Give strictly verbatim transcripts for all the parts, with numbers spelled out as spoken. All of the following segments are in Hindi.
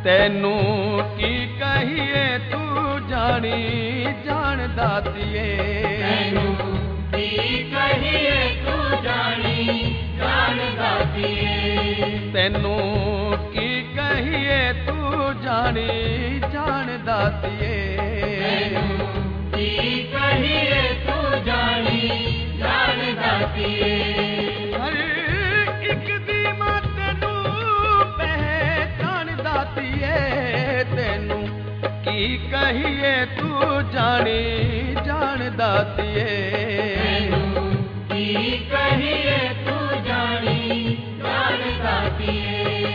तेनू की कहिए तू जानी जान दातिए, तेनू की कहिए तू जानी जान दातिए, तेनू की कहिए तू जानी जान दातिए, तेनू की कहिए तू जानी जान दातिए। हर एक दी मां तेनू पहचान दातिए, तेनू की कहिए तू जानी जान दातिए, तेनू की कहिए तू जानी जान दातिए।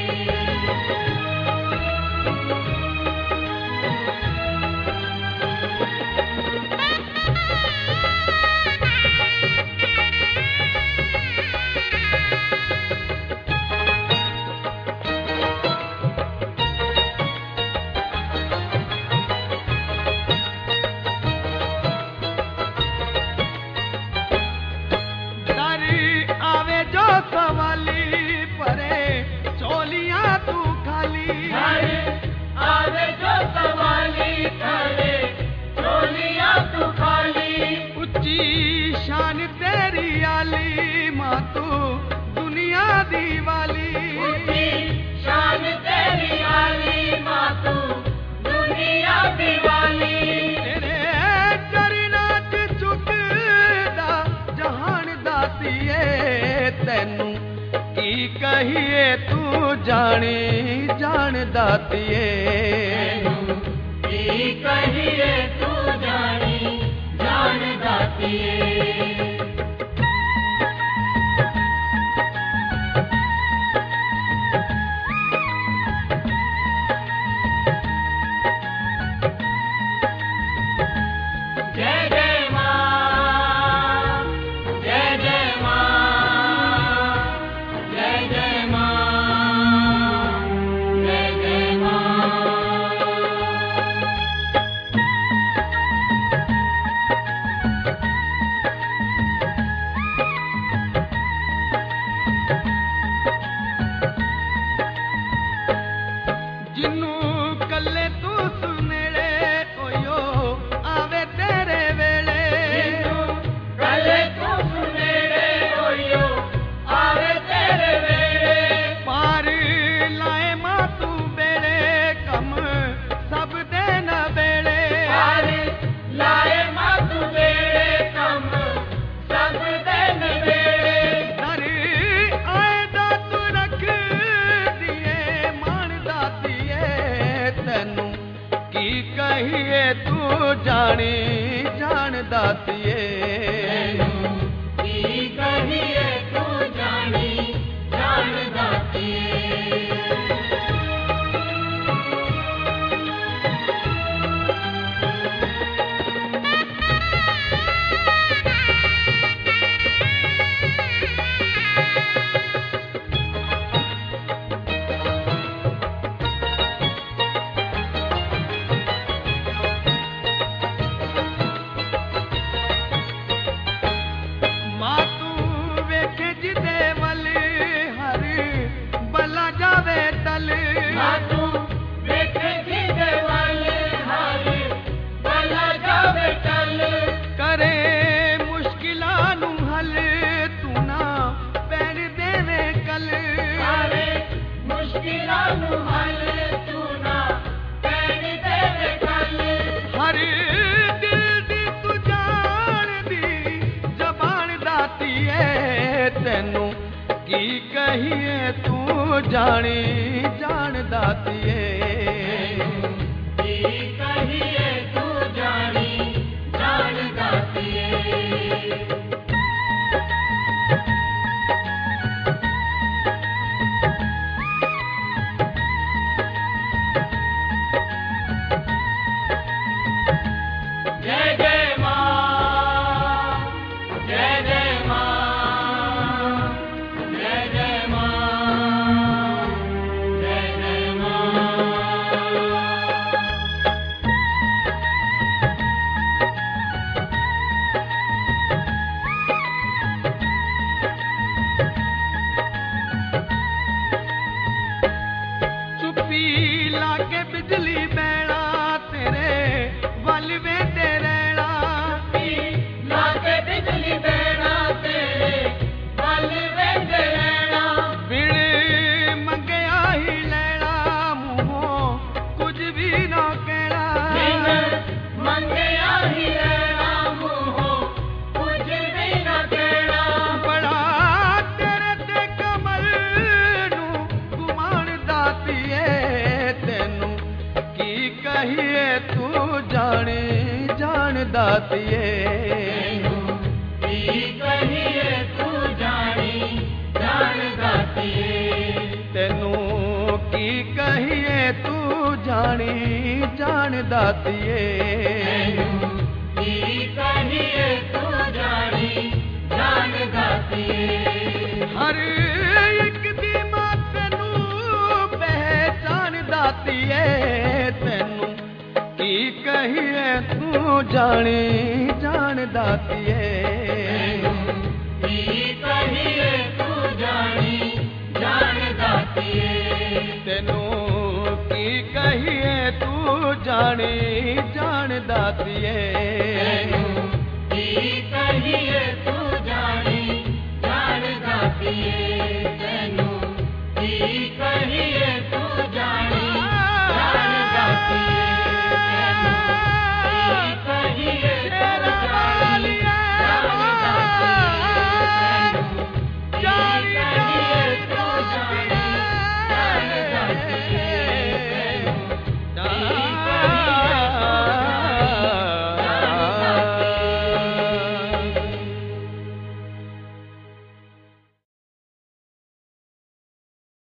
तेनू की कहिए तू जानी जान दातिए, तेनू की कहिए तू जानी जान दातिए। कहिए तू जानी जान दातिए, तेनू की कहिए तू जानी जान दातिए। तेनू की कहिए तू जानी जान दातिए, की कहिए तू जानी जान दातिए। जय ਤੈਨੂੰ ਕੀ ਕਹੀਏ ਤੂੰ ਜਾਣੀ ਜਾਣ ਦਾਤੀਏ ਤੈਨੂੰ ਕੀ ਕਹੀਏ ਤੂੰ ਜਾਣੀ ਜਾਣ ਦਾਤੀਏ ਹਰ ਇੱਕ ਦੀ ਮਾਂ ਤੈਨੂੰ ਪਹਿਚਾਣ ਦਾਤੀਏ ਤੈਨੂੰ ਕੀ ਕਹੀਏ ਤੂੰ ਜਾਣੀ ਜਾਣ ਦਾਤੀਏ ਕੀ ਕਹੀਏ ਤੂੰ ਜਾਣੀ ਜਾਣ ਦਾਤੀਏ ਤੈਨੂੰ ਕੀ ਕਹੀਏ ਤੂੰ ਜਾਣੀ ਜਾਣ ਦਾਤੀਏ ਤੈਨੂੰ ਕੀ ਕਹੀਏ ਤੂੰ